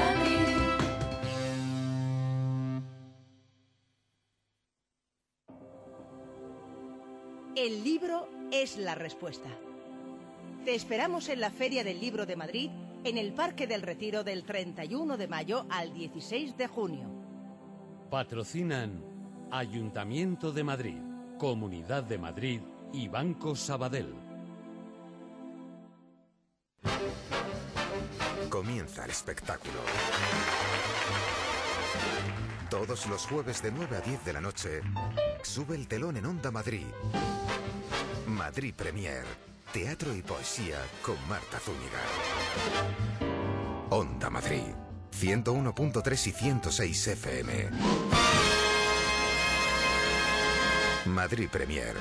El libro es la respuesta. Te esperamos en la Feria del Libro de Madrid, en el Parque del Retiro del treinta y uno de mayo al dieciséis de junio. Patrocinan Ayuntamiento de Madrid, Comunidad de Madrid y Banco Sabadell. Comienza el espectáculo. Todos los jueves de nueve a diez de la noche, sube el telón en Onda Madrid. Madrid Premier, teatro y poesía con Marta Zúñiga. Onda Madrid, ciento uno punto tres y ciento seis F M. Madrid Premier.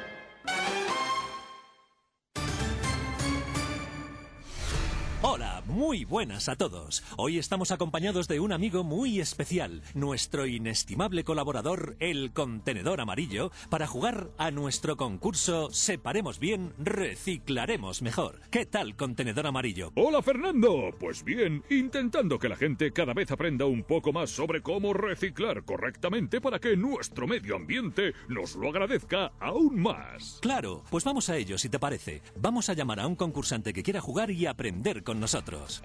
Hola, Muy buenas a todos. Hoy estamos acompañados de un amigo muy especial, nuestro inestimable colaborador, el Contenedor Amarillo, para jugar a nuestro concurso Separemos bien, reciclaremos mejor. ¿Qué tal, Contenedor Amarillo? Hola, Fernando. Pues bien, intentando que la gente cada vez aprenda un poco más sobre cómo reciclar correctamente para que nuestro medio ambiente nos lo agradezca aún más. Claro, pues vamos a ello, si te parece. Vamos a llamar a un concursante que quiera jugar y aprender con nosotros.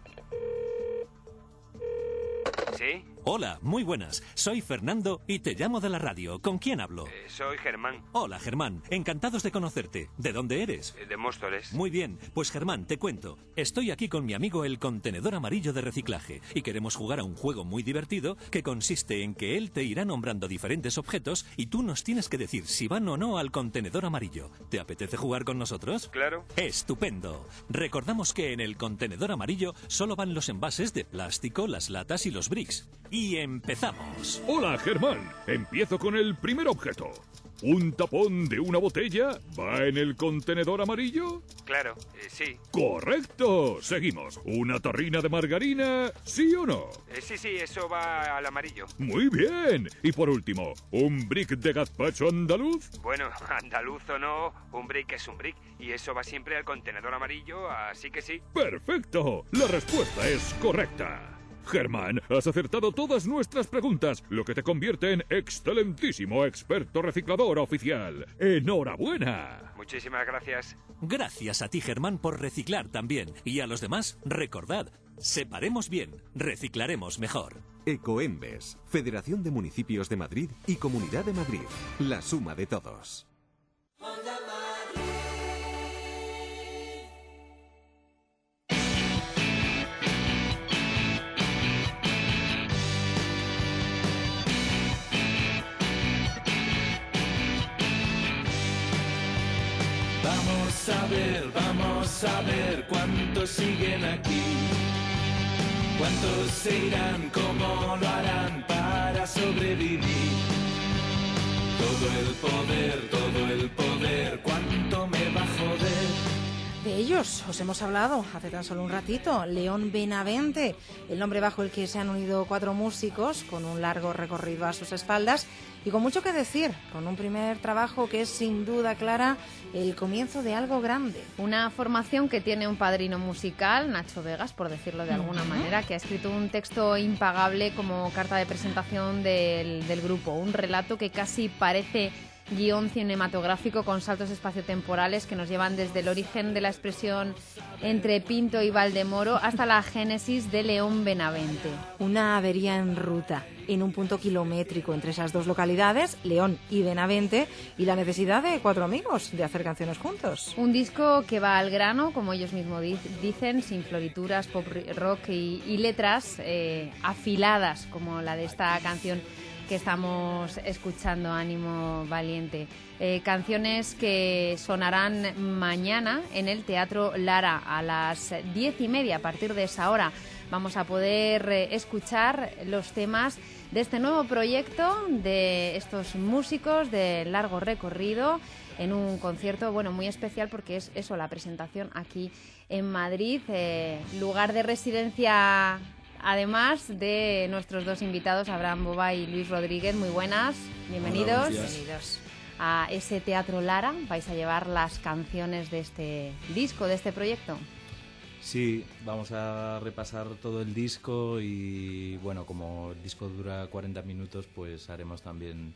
¿Sí? Hola, muy buenas. Soy Fernando y te llamo de la radio. ¿Con quién hablo? Eh, soy Germán. Hola, Germán. Encantados de conocerte. ¿De dónde eres? Eh, de Móstoles. Muy bien. Pues, Germán, te cuento. Estoy aquí con mi amigo el Contenedor Amarillo de Reciclaje y queremos jugar a un juego muy divertido que consiste en que él te irá nombrando diferentes objetos y tú nos tienes que decir si van o no al Contenedor Amarillo. ¿Te apetece jugar con nosotros? Claro. Estupendo. Recordamos que en el Contenedor Amarillo solo van los envases de plástico, las latas y los bricks. Y empezamos. Hola, Germán. Empiezo con el primer objeto. ¿Un tapón de una botella va en el contenedor amarillo? Claro, eh, sí. ¡Correcto! Seguimos. ¿Una tarrina de margarina? ¿Sí o no? Eh, sí, sí, eso va al amarillo. Muy bien. Y por último, ¿un brick de gazpacho andaluz? Bueno, andaluz o no, un brick es un brick y eso va siempre al contenedor amarillo, así que sí. ¡Perfecto! La respuesta es correcta. Germán, has acertado todas nuestras preguntas, lo que te convierte en excelentísimo experto reciclador oficial. ¡Enhorabuena! Muchísimas gracias. Gracias a ti, Germán, por reciclar también. Y a los demás, recordad, separemos bien, reciclaremos mejor. Ecoembes, Federación de Municipios de Madrid y Comunidad de Madrid. La suma de todos. Vamos a ver, vamos a ver cuántos siguen aquí, cuántos se irán, cómo lo harán para sobrevivir. Todo el poder, todo el poder, cuánto me va a joder. De ellos os hemos hablado hace tan solo un ratito. León Benavente, el nombre bajo el que se han unido cuatro músicos con un largo recorrido a sus espaldas y con mucho que decir, con un primer trabajo que es sin duda clara el comienzo de algo grande. Una formación que tiene un padrino musical, Nacho Vegas, por decirlo de alguna Uh-huh. manera, que ha escrito un texto impagable como carta de presentación del, del grupo, un relato que casi parece guión cinematográfico con saltos espaciotemporales que nos llevan desde el origen de la expresión entre Pinto y Valdemoro hasta la génesis de León Benavente. Una avería en ruta, en un punto kilométrico entre esas dos localidades, León y Benavente, y la necesidad de cuatro amigos de hacer canciones juntos. Un disco que va al grano, como ellos mismos di- dicen, sin florituras, pop rock y, y letras eh, afiladas, como la de esta canción que estamos escuchando, Ánimo Valiente. Eh, canciones que sonarán mañana en el Teatro Lara a las diez y media. A partir de esa hora vamos a poder eh, escuchar los temas de este nuevo proyecto de estos músicos de largo recorrido en un concierto, bueno, muy especial porque es eso, la presentación aquí en Madrid, eh, lugar de residencia. Además de nuestros dos invitados, Abraham Boba y Luis Rodríguez, muy buenas, bienvenidos. Hola, bienvenidos a ese Teatro Lara. Vais a llevar las canciones de este disco, de este proyecto. Sí, vamos a repasar todo el disco y bueno, como el disco dura cuarenta minutos, pues haremos también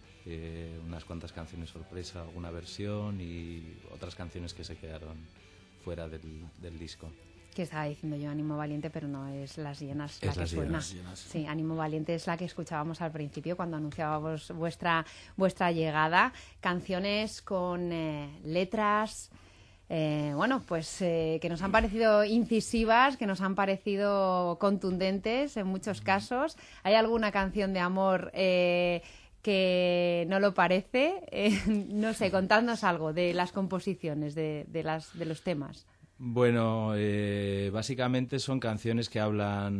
eh, unas cuantas canciones sorpresa, alguna versión y otras canciones que se quedaron fuera del, del disco. Que estaba diciendo yo Ánimo Valiente, pero no es Las Llenas la Es que Las suena. Llenas, Llenas. Sí, Ánimo Valiente es la que escuchábamos al principio cuando anunciábamos vuestra, vuestra llegada. Canciones con eh, letras, eh, bueno, pues eh, que nos han parecido incisivas, que nos han parecido contundentes en muchos casos. ¿Hay alguna canción de amor eh, que no lo parece? Eh, no sé, contadnos algo de las composiciones, de, de, las, de los temas. Bueno, eh, básicamente son canciones que hablan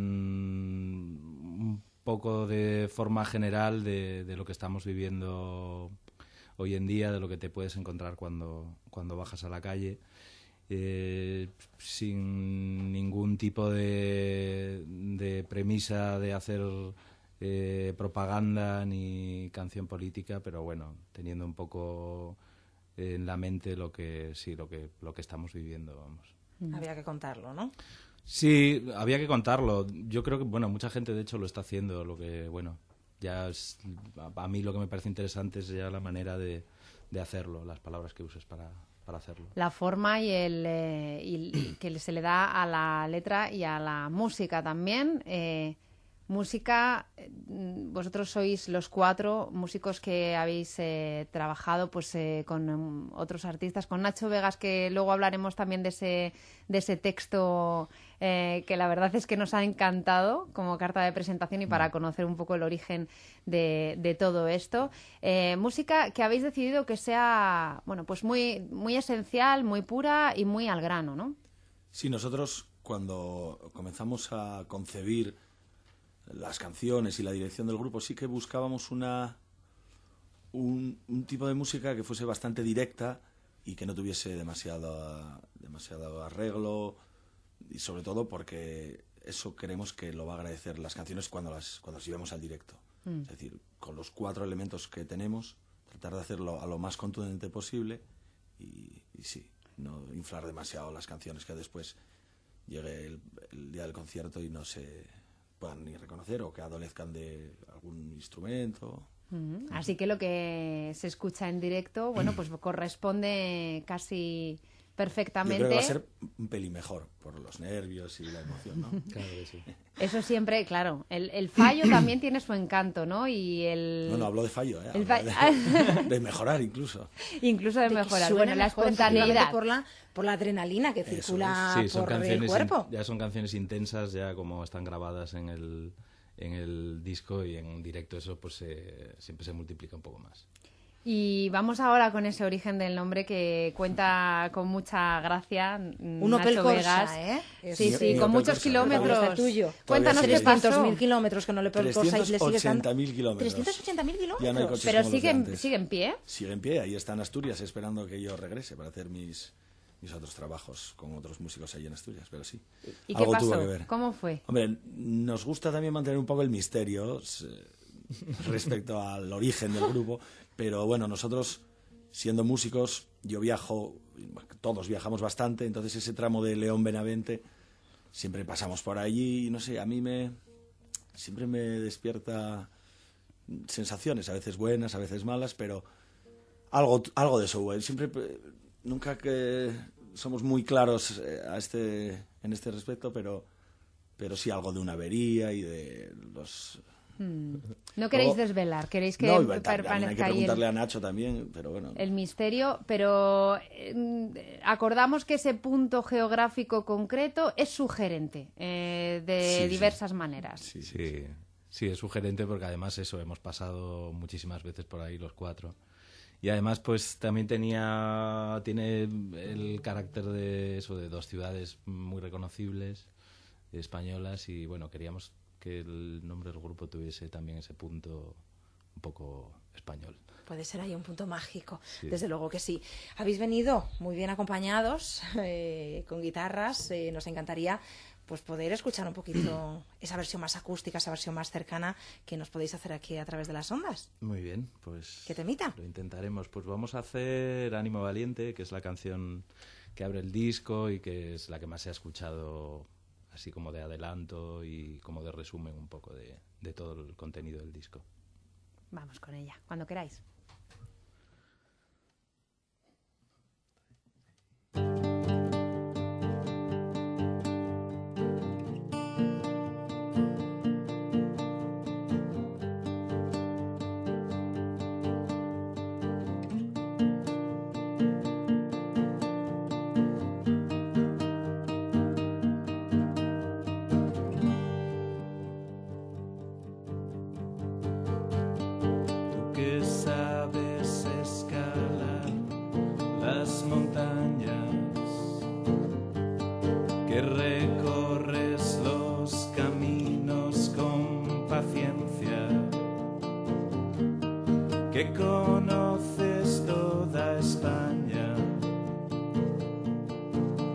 un poco de forma general de, de lo que estamos viviendo hoy en día, de lo que te puedes encontrar cuando, cuando bajas a la calle. eh, sin ningún tipo de, de premisa de hacer eh, propaganda ni canción política, pero bueno, teniendo un poco en la mente lo que sí lo que lo que estamos viviendo, vamos. Había que contarlo, ¿no? Sí, había que contarlo. Yo creo que, bueno, mucha gente de hecho lo está haciendo, lo que, bueno, ya es, a, a mí lo que me parece interesante es ya la manera de, de hacerlo, las palabras que uses para, para hacerlo. La forma y el eh, y, y que se le da a la letra y a la música también. Eh, música, vosotros sois los cuatro músicos que habéis eh, trabajado pues eh, con um, otros artistas, con Nacho Vegas, que luego hablaremos también de ese, de ese texto eh, que la verdad es que nos ha encantado como carta de presentación y para conocer un poco el origen de, de todo esto. Eh, música que habéis decidido que sea, bueno, pues muy, muy esencial, muy pura y muy al grano, ¿no? Sí, nosotros cuando comenzamos a concebir las canciones y la dirección del grupo sí que buscábamos una un, un tipo de música que fuese bastante directa y que no tuviese demasiado demasiado arreglo, y sobre todo porque eso queremos que lo va a agradecer las canciones cuando las cuando las llevemos al directo. Mm. Es decir, con los cuatro elementos que tenemos, tratar de hacerlo a lo más contundente posible y, y sí, no inflar demasiado las canciones, que después llegue el, el día del concierto y no se puedan ni reconocer o que adolezcan de algún instrumento. Uh-huh. Así que lo que se escucha en directo, bueno, pues corresponde casi perfectamente. Yo creo que va a ser un pelín mejor por los nervios y la emoción, ¿no? Claro que sí. Eso siempre, claro. El, el fallo también tiene su encanto, ¿no? Y el... No, no, hablo de fallo, ¿eh? El fa... de, de mejorar incluso. Incluso de mejorar. Bueno, la espontaneidad. Por la, por la adrenalina que circula sí, son por canciones el cuerpo. In, ya son canciones intensas, ya como están grabadas en el, en el disco, y en directo eso pues eh, siempre se multiplica un poco más. Y vamos ahora con ese origen del nombre que cuenta con mucha gracia. Un Nacho Opel Corsa, Vegas. ¿eh? Sí, sí, sí, con muchos Corsa, kilómetros. Tuyo. Cuéntanos qué trescientos pasó. mil kilómetros con el Opel Corsa y le sigues dando... trescientos ochenta mil kilómetros. trescientos ochenta mil kilómetros. Ya no hay coches Pero como sigue, los de antes. sigue en pie. Sigue en pie, ahí está en Asturias esperando que yo regrese para hacer mis, mis otros trabajos con otros músicos allí en Asturias, pero sí. ¿Y algo qué tuvo pasó? que ver. ¿Cómo fue? Hombre, nos gusta también mantener un poco el misterio respecto al origen del grupo, pero bueno, nosotros siendo músicos, yo viajo, todos viajamos bastante, entonces ese tramo de León Benavente siempre pasamos por allí y no sé, a mí me siempre me despierta sensaciones, a veces buenas, a veces malas, pero algo algo de eso hubo. Siempre nunca que somos muy claros a este en este respecto, pero pero sí algo de una avería y de los... Hmm. No queréis Luego, desvelar, queréis que no, permanezca hay que ahí preguntarle el, a Nacho también, pero bueno. el misterio, pero eh, acordamos que ese punto geográfico concreto es sugerente eh, de sí, diversas sí. maneras. Sí, sí, sí, es sugerente porque además eso, hemos pasado muchísimas veces por ahí los cuatro. Y además pues también tenía tiene el carácter de eso, de dos ciudades muy reconocibles, españolas, y bueno, queríamos que el nombre del grupo tuviese también ese punto un poco español. Puede ser ahí un punto mágico, sí. Desde luego que sí. Habéis venido muy bien acompañados, eh, con guitarras, eh, nos encantaría pues poder escuchar un poquito esa versión más acústica, esa versión más cercana que nos podéis hacer aquí a través de las ondas. Muy bien, pues... ¿Qué temita? Lo intentaremos. Pues vamos a hacer Ánimo Valiente, que es la canción que abre el disco y que es la que más se ha escuchado así como de adelanto y como de resumen un poco de, de todo el contenido del disco. Vamos con ella, cuando queráis. Recorres los caminos con paciencia, que conoces toda España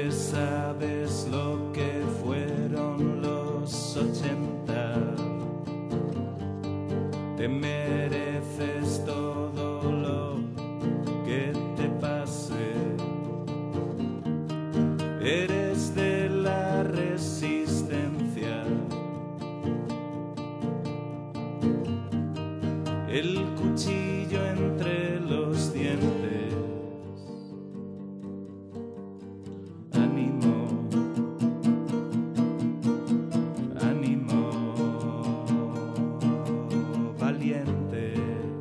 que sabes lo que fueron los ochenta. Te mereces todo lo que te pase. Eres de la resistencia. El cuchillo entre los dientes. Ánimo, ánimo, valiente.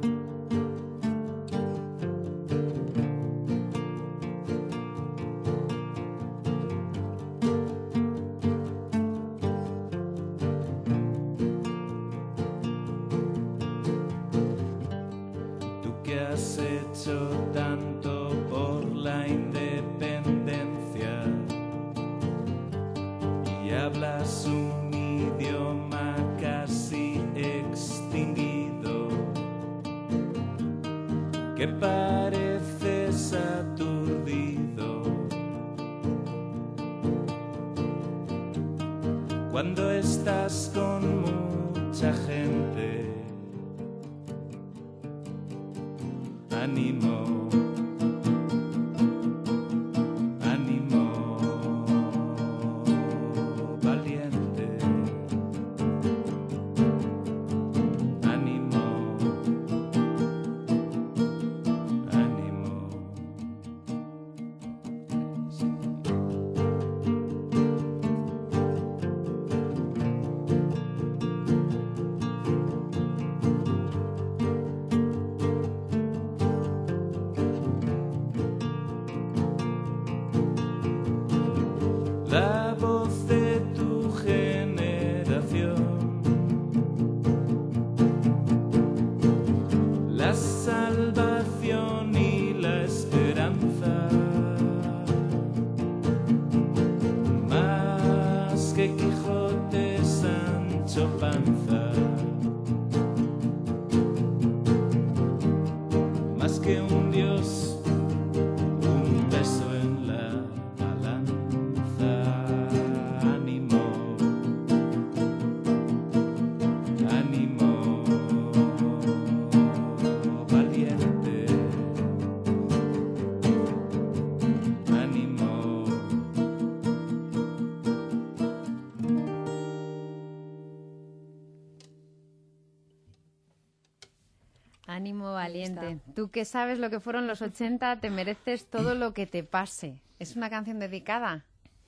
Tú que has hecho tanto por la independencia y hablas un idioma casi extinguido, que pareces aturdido cuando estás con mucha gente. Ánimo, ánimo, valiente. Ánimo, ánimo. La voz de tu generación, la salvación y la esperanza, más que Quijote, Sancho Panza, más que un dios, un beso en la balanza. Ánimo, ánimo, valiente. Ánimo. Ánimo, valiente. Tú que sabes lo que fueron los ochenta, te mereces todo lo que te pase. ¿Es una canción dedicada?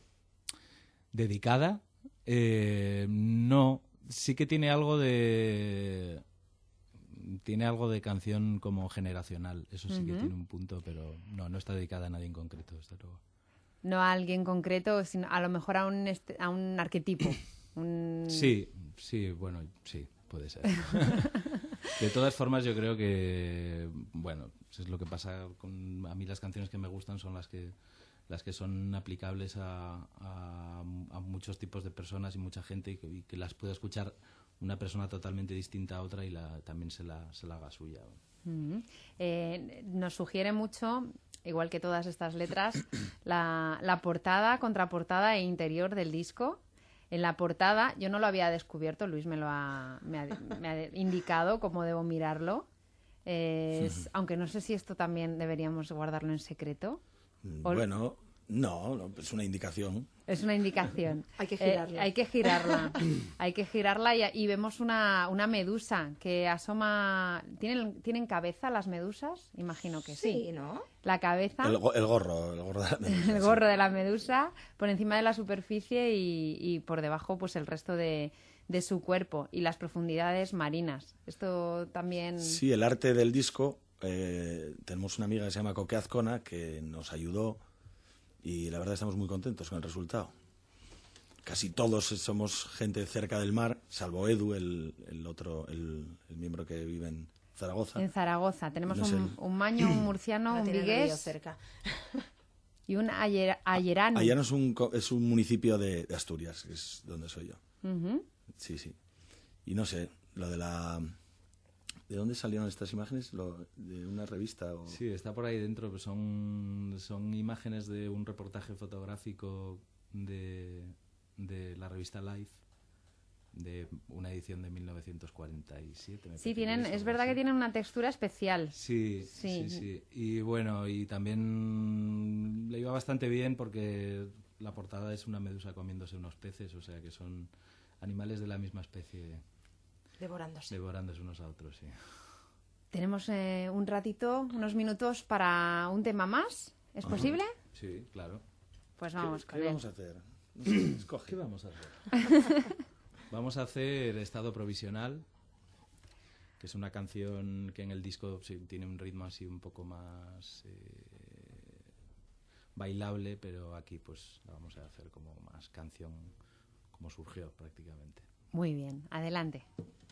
¿Dedicada? Eh, no. Sí que tiene algo de... Tiene algo de canción como generacional. Eso sí que Ujú. tiene un punto, pero no, no está dedicada a nadie en concreto, desde luego. No a alguien concreto, sino a lo mejor a un, este- a un arquetipo. Un... Sí, sí, bueno, sí, puede ser. De todas formas, yo creo que, bueno, es lo que pasa con... A mí las canciones que me gustan son las que las que son aplicables a, a, a muchos tipos de personas y mucha gente y que, y que las puede escuchar una persona totalmente distinta a otra y la, también se la, se la haga suya. Ujú. Eh, nos sugiere mucho, igual que todas estas letras, la, la portada, contraportada e interior del disco. En la portada, yo no lo había descubierto, Luis me lo ha, me ha, me ha indicado cómo debo mirarlo. Es- aunque no sé si esto también deberíamos guardarlo en secreto. O- Bueno, no, no, es una indicación. Es una indicación. Hay que Eh, girarla. hay que girarla. Hay que girarla y, y vemos una, una medusa que asoma... ¿Tienen, ¿Tienen cabeza las medusas? Imagino que sí. Sí, ¿no? La cabeza, El, go- el gorro, el gorro de la medusa, el sí. gorro de la medusa por encima de la superficie y, y por debajo pues el resto de, de su cuerpo y las profundidades marinas. Esto también... Sí, el arte del disco, eh, tenemos una amiga que se llama Coque Azcona que nos ayudó y la verdad estamos muy contentos con el resultado. Casi todos somos gente cerca del mar, salvo Edu, el, el otro, el, el miembro que vive en Zaragoza. En Zaragoza tenemos No sé. un, un maño, un murciano, Ahora un tienen el río vigués cerca. y un ayer, ayerano. Allá no es un, co- es un municipio de, de Asturias, que es donde soy yo. Ujú. Sí, sí. Y no sé, lo de la ¿De dónde salieron estas imágenes? Lo, ¿De una revista? O... Sí, está por ahí dentro. Pues son, son imágenes de un reportaje fotográfico de, de la revista Life, de una edición de mil novecientos cuarenta y siete. Me sí, parece tienen, que es verdad así. que tienen una textura especial. Sí, sí, sí, sí. Y bueno, y también le iba bastante bien porque la portada es una medusa comiéndose unos peces, o sea que son animales de la misma especie. Devorándose. Devorándose unos a otros, sí. Tenemos eh, un ratito, unos minutos para un tema más. ¿Es Ajá. posible? Sí, claro. Pues vamos ¿Qué, con ¿qué él. vamos a hacer? No sé, escoge. ¿Qué vamos a hacer? Vamos a hacer Estado Provisional, que es una canción que en el disco sí, tiene un ritmo así un poco más eh, bailable, pero aquí pues la vamos a hacer como más canción, como surgió prácticamente. Muy bien, adelante.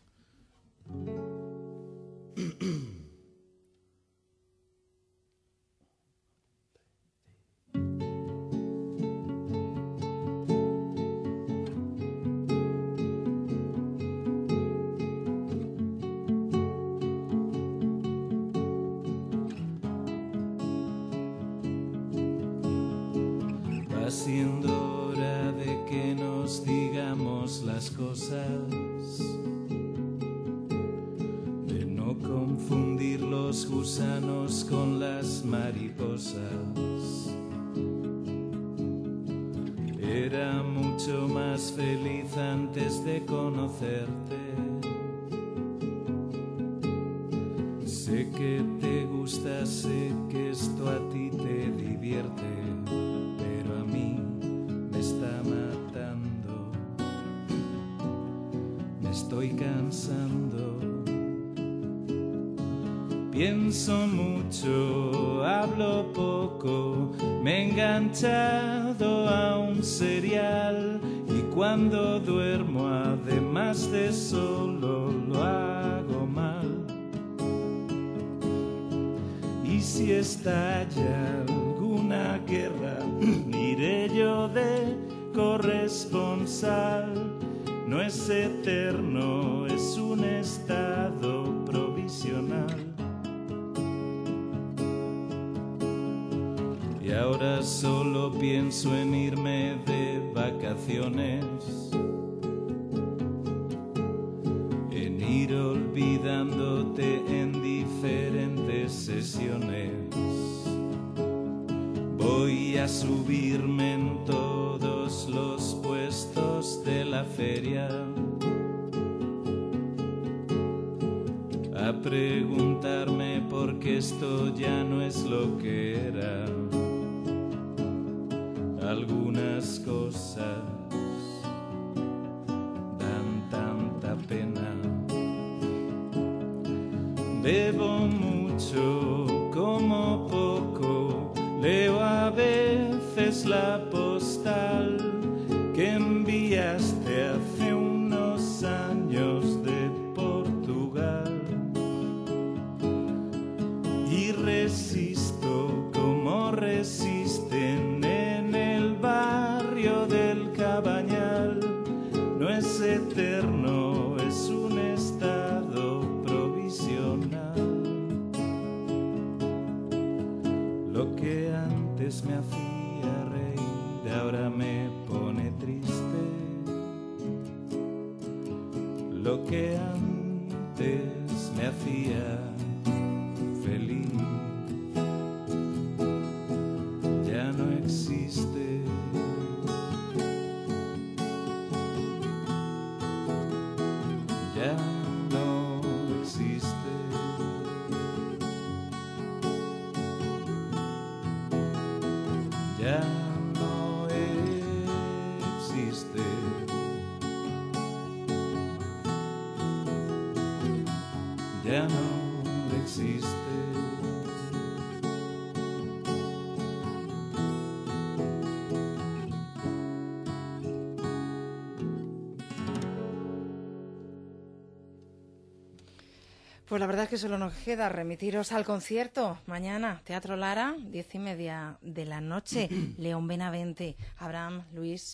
Va siendo hora de que nos digamos las cosas, de no confundir los gusanos con las mariposas. Era mucho más feliz antes de conocerte. Sé que te gusta, sé que esto a ti te divierte, pero a mí me está matando, me estoy cansando. Pienso mucho, hablo poco, me he enganchado a un serial y cuando duermo, además de solo, lo hago mal. Y si estalla alguna guerra, iré yo de corresponsal. No es eterno, es un estado provisional. Y ahora solo pienso en irme de vacaciones, en ir olvidándote en diferentes sesiones. Voy a subirme en todos los puestos de la feria, a preguntarme por qué esto ya no es lo que era. Algunas cosas dan tanta pena. Bebo mucho, como poco, leo a veces la postal que enviaste hace unos años de Portugal. Y resisto como resisten en el barrio del Cabañal. No es eterno, es un estado provisional. Lo que antes me hacía reír ahora me pone triste. Lo que antes me hacía feliz ya no existe. Ya no existe. Ya no existe. Ya no existe. Pues la verdad es que solo nos queda remitiros al concierto. Mañana, Teatro Lara, diez y media de la noche. León Benavente, Abraham, Luis.